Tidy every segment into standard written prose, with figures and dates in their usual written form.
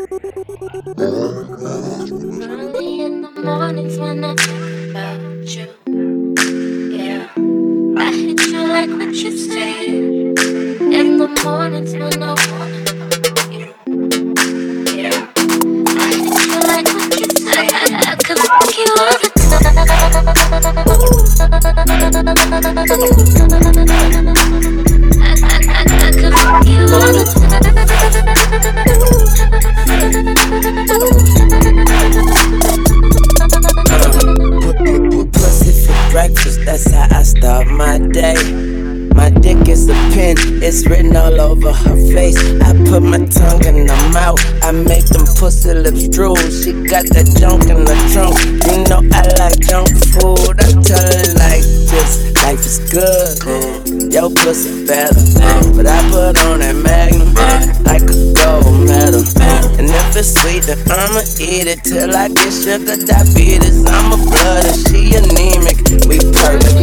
Early in the mornings when I think about you, yeah, I hit you like what you said. In the mornings when I wanna know you, yeah, I hit you like what you said. I could fuck you all the time. I could fuck you all the time. Pussy for breakfast, that's how I start my day. My dick is a pen, it's written all over her face. I put my tongue in her mouth, I make them pussy lips drool. She got that junk in the trunk, you know I like junk food. I tell her like this, life is good, yo pussy better. But I put on that Magnum, like a gold medal. And if it's sweet, then I'ma eat it till I get sugar diabetes. I'm a blood and she anemic, we perfect.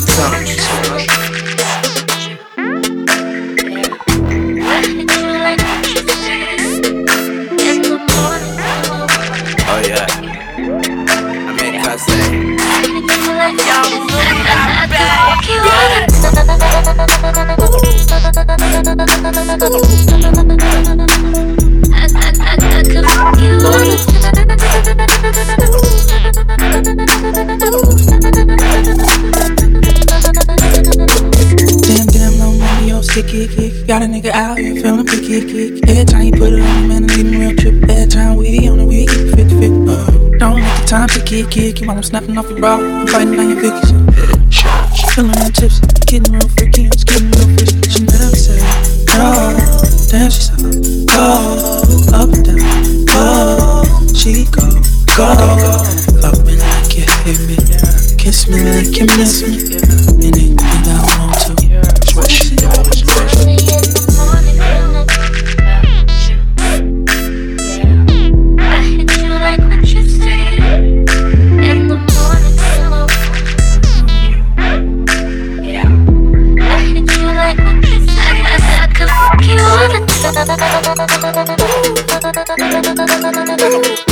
Oh yeah, I mean I say, yo, I'm back. I could fuck you all the Damn, no money, yo, sticky. Got a nigga out here feeling picky. Every time you put it on, man, I need a real trip. Every time we on the week, keep it fit. Don't let the time to kick you while I'm snapping off your bra. I'm biting on your Vicks. Feeling real tipsy, getting real freaky, it's getting real frisky. She never said, oh, damn, she said, oh, up and down, oh, she go. Love me like you hate me, kiss me like you miss me, anything I want to. Early in the morning when I think about you, yeah, I hit you like what you said. In the morning when I want you, yeah, I hit you like what you said. I could fuck you all the time.